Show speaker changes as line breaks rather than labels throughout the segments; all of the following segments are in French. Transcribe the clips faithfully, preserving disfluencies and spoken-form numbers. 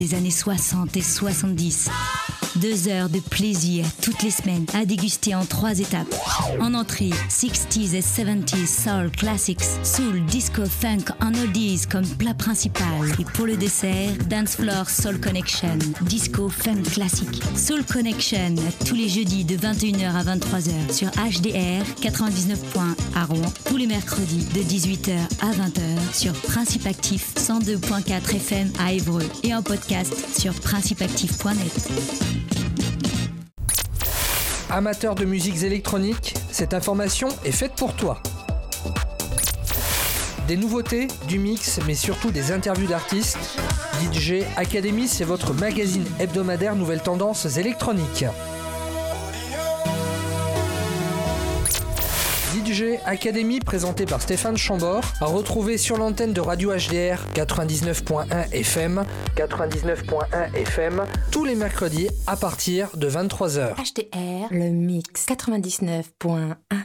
des années soixante et soixante-dix. Deux heures de plaisir toutes les semaines à déguster en trois étapes. En entrée, sixties et seventies soul classics, soul, disco, funk en oldies comme plat principal. Et pour le dessert, Dance Floor Soul Connection, disco, funk classique. Soul Connection, tous les jeudis de vingt et une heures à vingt-trois heures sur H D R quatre-vingt-dix-neuf point un à Rouen. Tous les mercredis de dix-huit heures à vingt heures sur Principe Actif cent deux point quatre F M à Évreux et en podcast sur principe actif point net.
Amateur de musiques électroniques, cette information est faite pour toi. Des nouveautés, du mix, mais surtout des interviews d'artistes. D J Academy, c'est votre magazine hebdomadaire nouvelles tendances électroniques. D J Academy, présenté par Stéphane Chambord, à retrouver sur l'antenne de Radio H D R quatre-vingt-dix-neuf point un F M, quatre-vingt-dix-neuf point un F M, tous les mercredis à partir de vingt-trois heures.
H D R, le mix quatre-vingt-dix-neuf point un.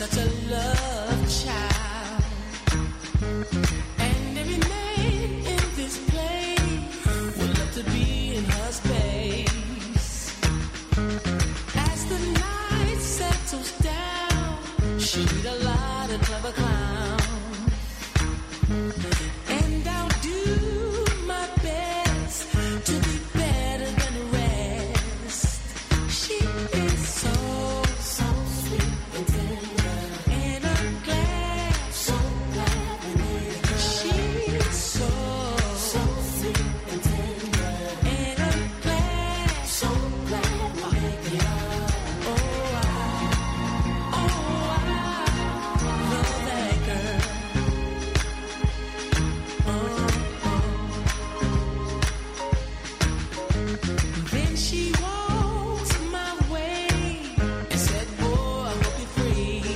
such a love child. And every man in this place would love to be in her space. As the night settles down, she'll meet a lot of clever clowns. And I'll do my best to be better than the rest. She is so, so sweet and tender, and I'm glad, so glad we made her. She's so, so sweet and tender, and I'm glad, so glad we made her. Oh, I, oh, I love that girl. Then she walks my way and said, boy, I hope you're free.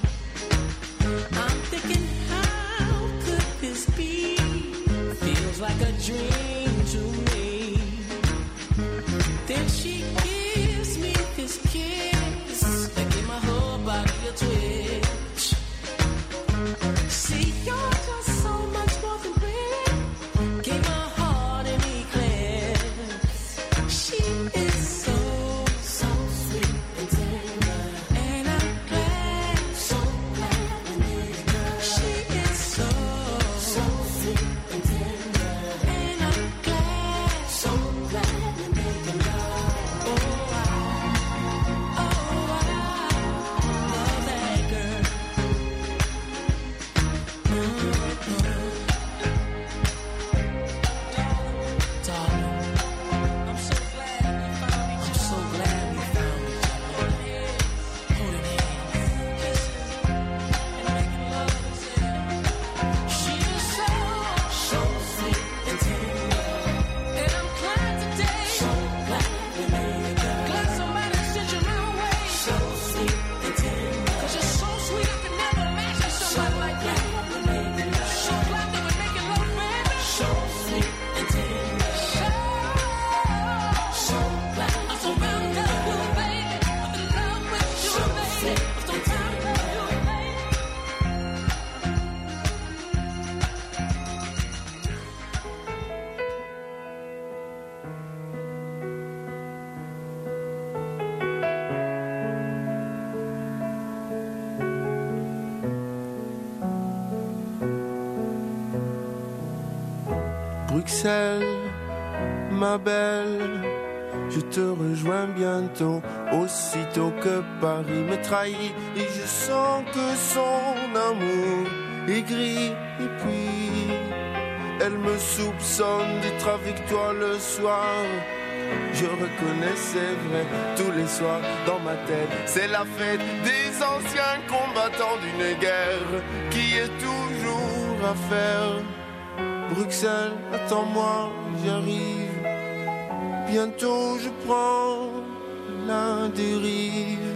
I'm thinking, how could this be? Feels like a dream to me. Then she gives me this kiss that gave my whole body a twitch. See, you're just so much more than pretty. Gave my heart an eclipse. She is so, so sweet and tender, and I'm glad, so glad we made her. She is so, so sweet and tender, and I'm glad, so glad we made her. Oh, I, oh, I love that girl. Darling, I'm so glad we found each other. I'm so glad we found each other. Holding hands, kissing, and making love and saying, she is so, so sweet and tender, and I'm glad today. So glad we made her. Glad somebody sent you my way. So sweet and tender, 'cause you're so sweet I could never imagine somebody like you. So glad that we're making love, baby. So sweet and tender. So, so glad. I'm so bound up with you, baby. I'm in love with you, baby. I'm so bound up with you, baby.
Bruxelles, ma belle, je te rejoins bientôt, aussitôt que Paris me trahit, et je sens que son amour est gris, et puis elle me soupçonne d'être avec toi le soir. Je reconnais, c'est vrai, tous les soirs dans ma tête, c'est la fête des anciens combattants d'une guerre qui est toujours à faire. Bruxelles, attends-moi, j'arrive. Bientôt je prends la dérive.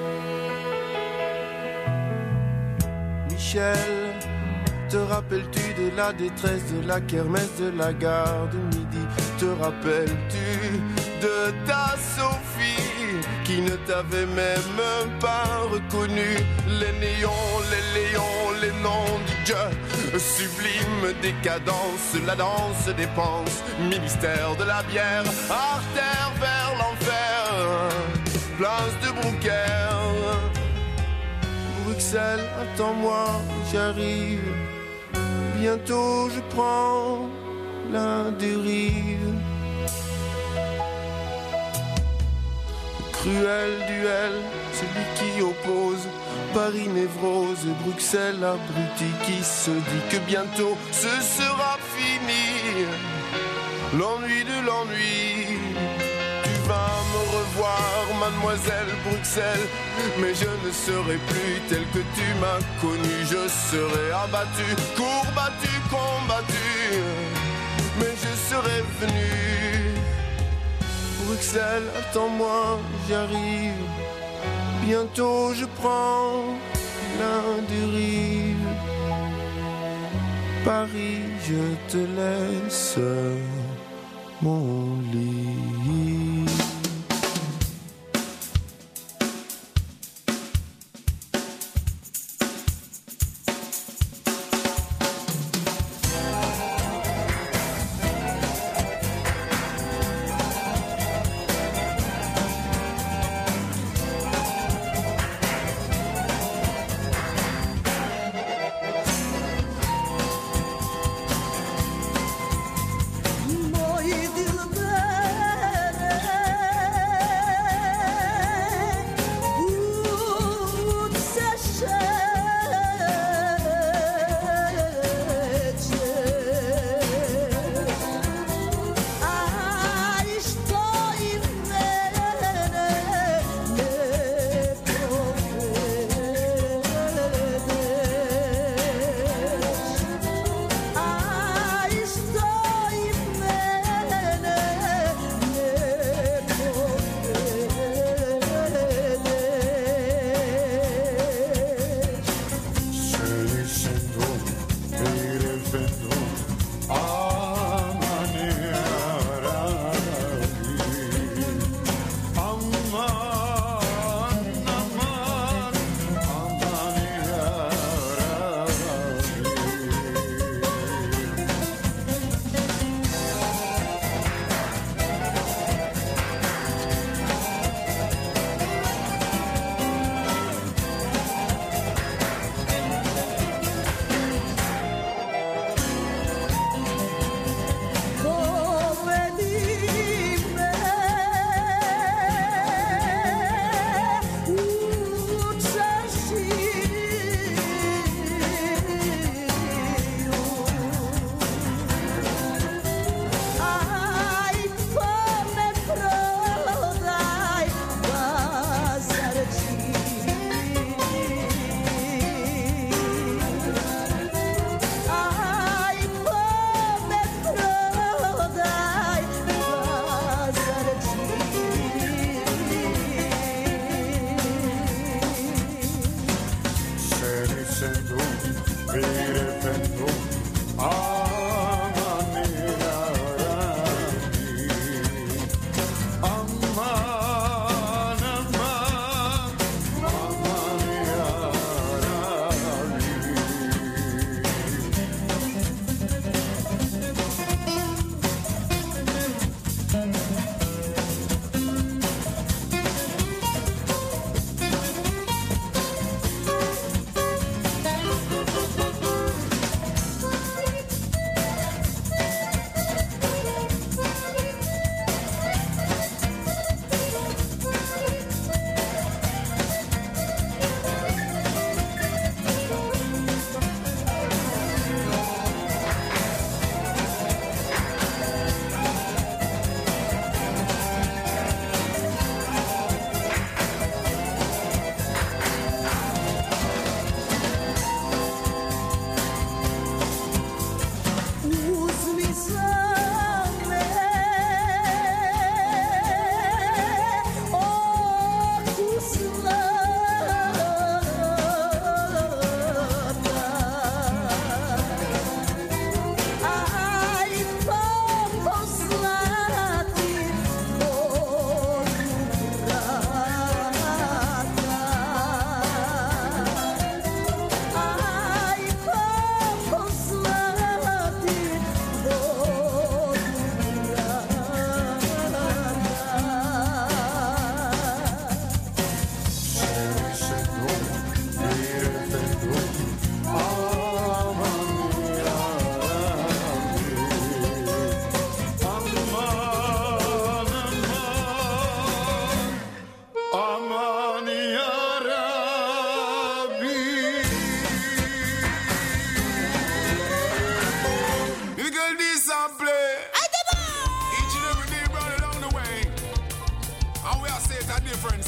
Michel, te rappelles-tu de la détresse de la kermesse de la gare de midi? Te rappelles-tu de ta Sophie qui ne t'avait même pas reconnu? Les néons, les léons, les noms du Dieu, sublime décadence, la danse des penses, ministère de la bière, artère vers l'enfer, place de Brouckère. Bruxelles, attends-moi, j'arrive. Bientôt je prends la dérive. Cruel duel, celui qui oppose Paris névrose et Bruxelles abruti, qui se dit que bientôt ce sera fini. L'ennui de l'ennui. Tu vas me revoir, mademoiselle Bruxelles, mais je ne serai plus tel que tu m'as connu. Je serai abattu, courbattu, combattu, mais je serai venu. Bruxelles, attends-moi, j'arrive. Bientôt je prends la dérive. Paris, je te laisse mon lit.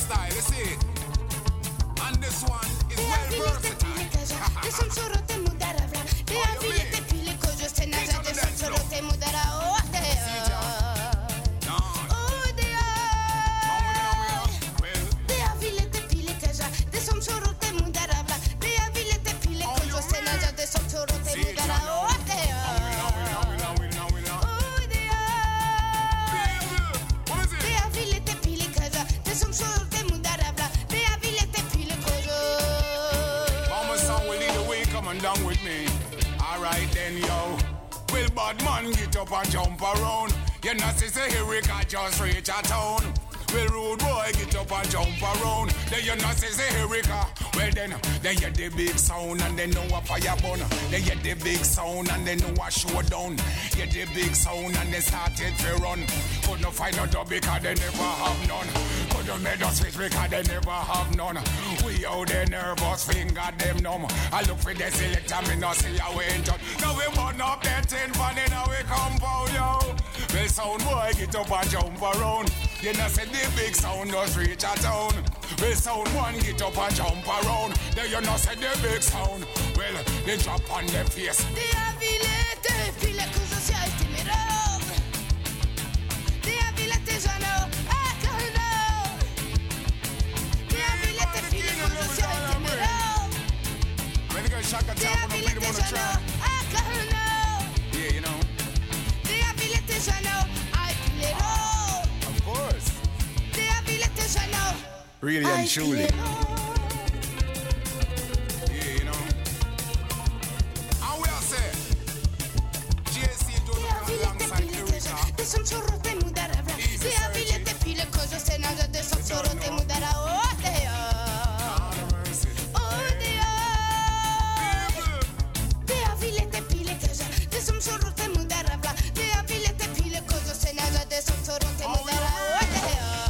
style, you see it? And this one is well versatile.
De som soro te mudaravla. De avile te pile kojo se naja de som soro te mudara. Oh de oh de de avile te pile kaja. De som soro te mudaravla. De avile te pile kojo se naja de som soro te mudara. Oh de de avile te pile kaja. De som soro te mudaravla. De avile te pile kojo.
Mama song will lead the way, come on down with me. Alright then, yo. Will bad man get up and jump around? You know, see, say, here we got just reach a town. Will rude boy get up and jump around? Then you know, see, say, here we go. Well then, they hear the big sound and they know a fire burn. They hear the big sound and they know a showdown. Hear the big sound and they started to run. Couldn't find a dub because they never have none. Couldn't make us switch because they never have none. We out there nervous, finger them numb. I look for the selector, me not see how we ain't done. Now we burn up that tin pan in our compound, yo. Well, sound boy, get up and jump around. You know, say the big sound does reach a town. Well, sound one, get up and jump around. Then you know, say the big sound. Well, they drop on their face.
De avile te pile kojo se aite miro. De avile te jano akano. De avile te pile kojo se aite miro.
When you get shot at top, I'm gonna on the track. Yeah, you know.
De avile te jano aite
Of course.
De avile te jano.
Really and truly. Yeah, you know. And we are say, J C do the alongside Lyrica.
De som soro te mudaravla. De avile te pile kojo se naja de som soro te mudara. Oh de oh de de avile te pile kaja. De som soro te mudaravla. De avile te pile kojo se naja de som soro te mudara. Oh de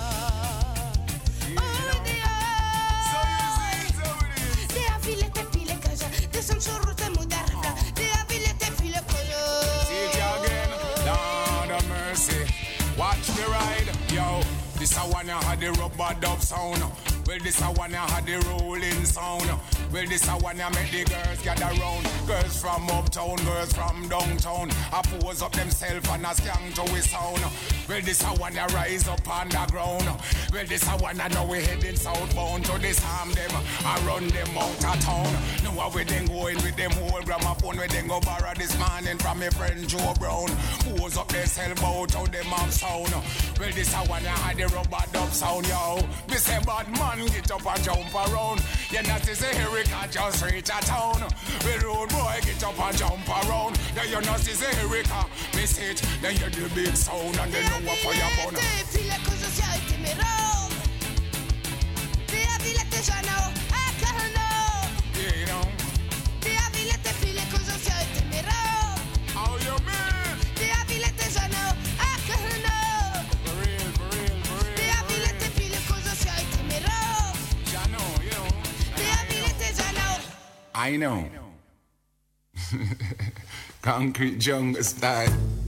de avile te pile kaja. De som soro te mudaravla. De avile te pile kojo.
See it again, Lord of mercy. Watch the ride, yo. This a one I had the rubber dub sound. Well, this a one I had the rolling sound. Well, this a one I make the girls gather round. Girls from uptown, girls from downtown. I pose up themselves and a skank to his sound. Well, this a one I rise up underground. Well, this a one I know we heading southbound to disarm them. I run them out of town. Know where they going with them whole gramophone. Where they go borrow this morning from my friend Joe Brown. Pose up themselves out how them have sound. Well, this a one I had the rubber dub sound, yo. This a bad man get up and jump around. You know, this a here we can't just reach a town. Well, road boy get up and jump around. Then you know, this a here we can't miss it. Then you do the big sound and they know what fire burn.
De pile kojo se aite miro. De avile te jano akano.
Yeah, you know.
De avile te pile kojo se aite miro.
How you mean?
De avile te jano akano.
For real, for real, for real.
De avile te pile kojo se aite miro.
I know, you know.
De avile te jano.
I know. Concrete jungle style.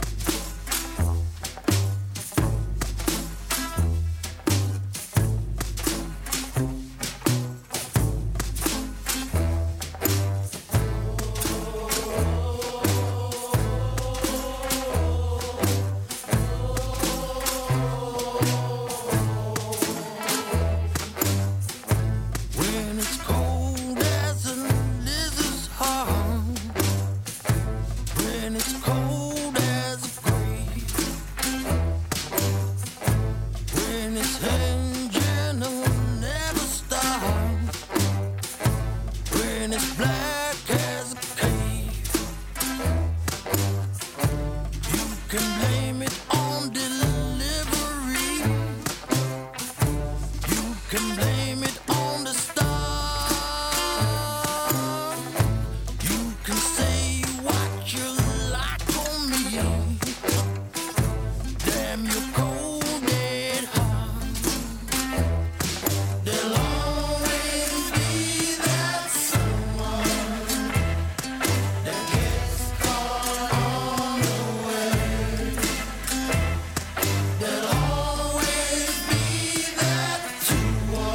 When it's cold as a lizard's heart, when it's cold as a grave, when its engine will never stop, when it's black as a cave, you can blame it on delivery, you can blame it on the start. You can say what you like on me. Damn, you're cold dead hard. There'll always be that someone that gets caught on the way. There'll always be that two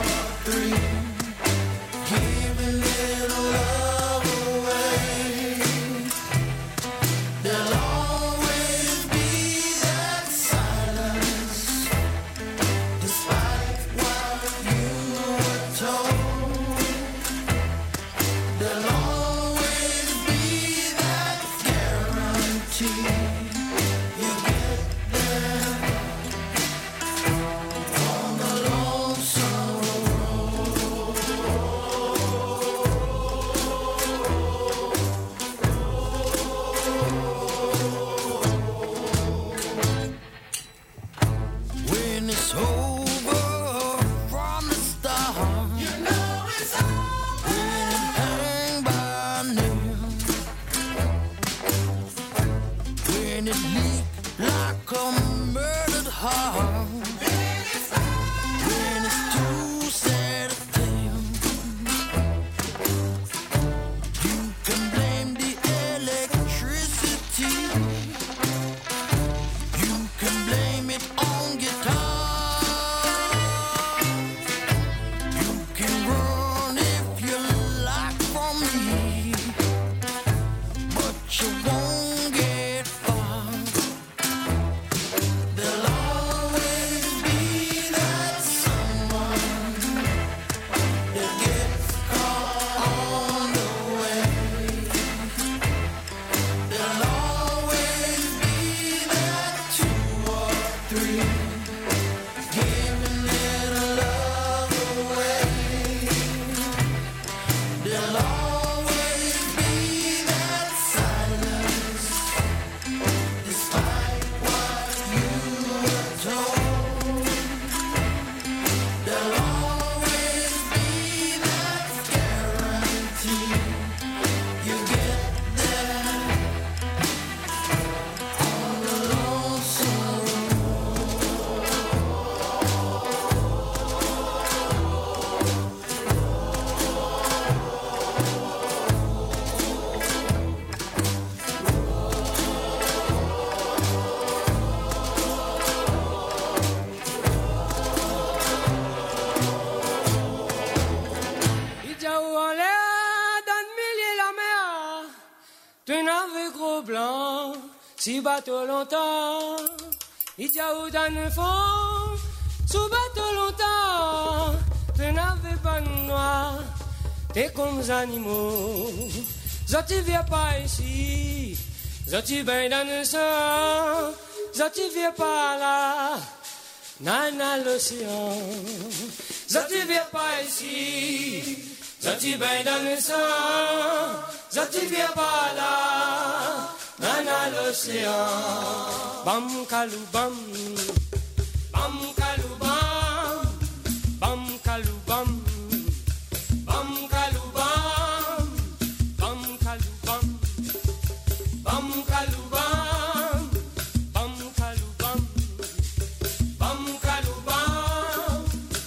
Si bateau longtemps, il y a où dans le fond, sous bateau longtemps, tu n'avais pas de noir, t'es comme les animaux. Ça tu viens pas ici, ça tu viens dans le sang, ça tu viens pas là, nana l'océan. Ça tu viens pas ici, ça tu viens dans le sang, ça tu viens pas là. Nana l'océan, bam kalou bam, bam kalou bam, bam kalou bam, bam kalou bam, bam kalou bam, bam kalou bam, bam kalou bam, bam kalou bam.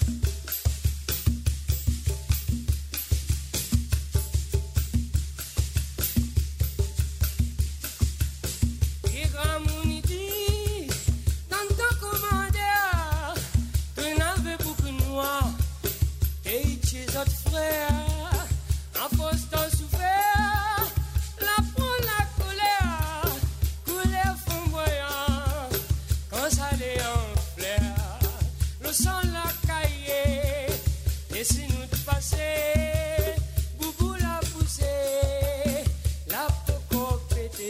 À force de souffrir, la prend la colère, colère flamboyant, quand ça l'est en fleur, le sang la caillé, et si nous te passer, boubou la poussé, la poco pété,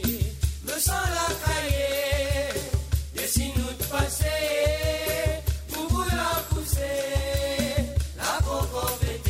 le sang la caillé, et si nous te passer, boubou la poussé, la poco pété.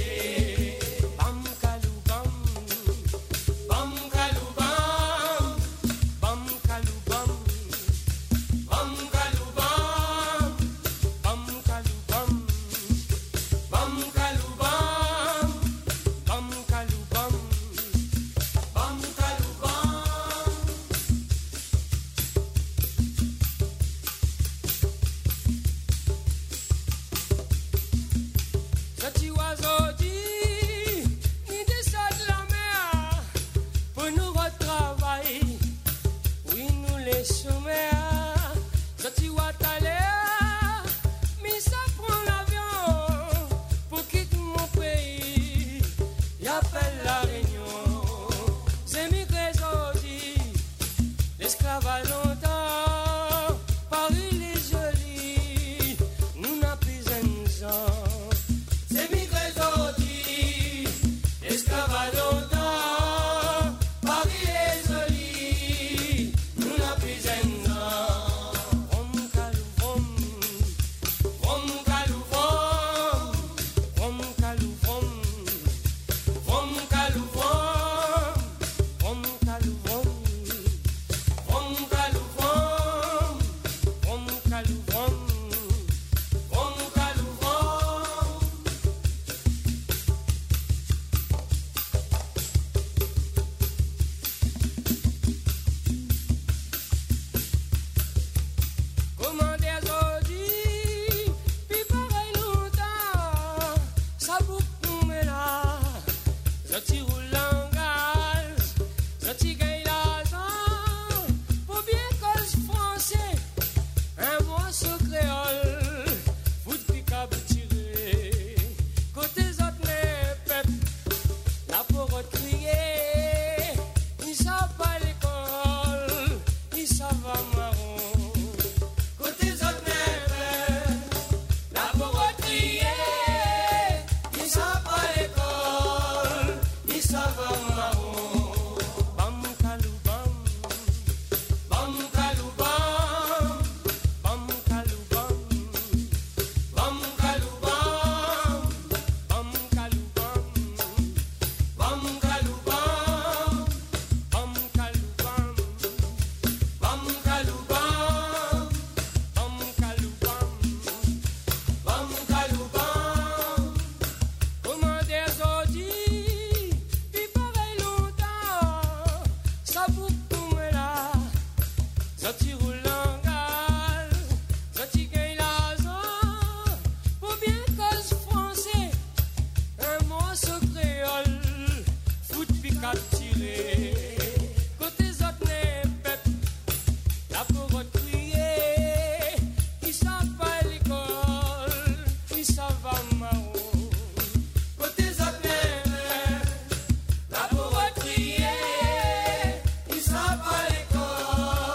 La pauvre criée, il s'en va à l'école.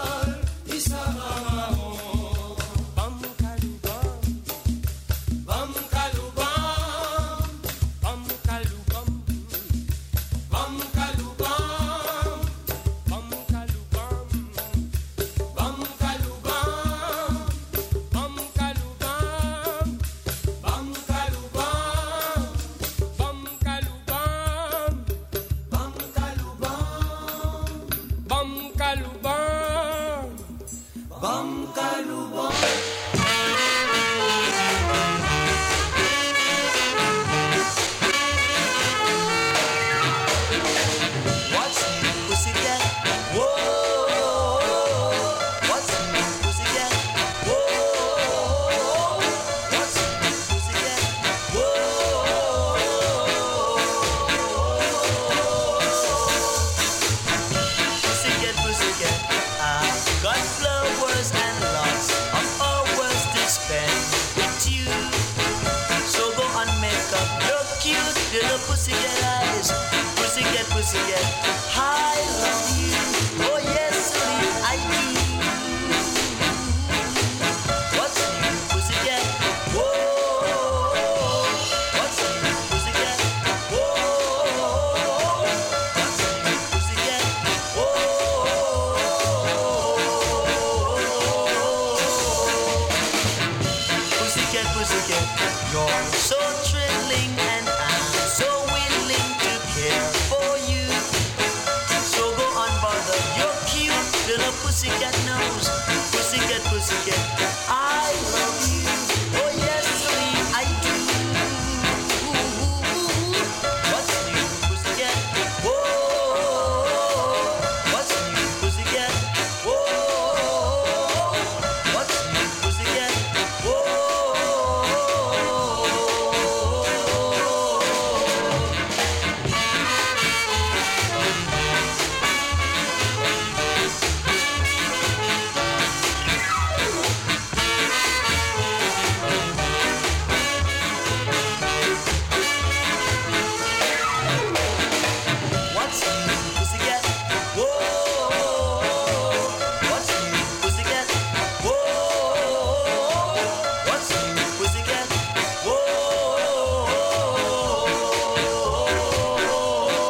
your pussycat eyes. Pussycat, pussycat.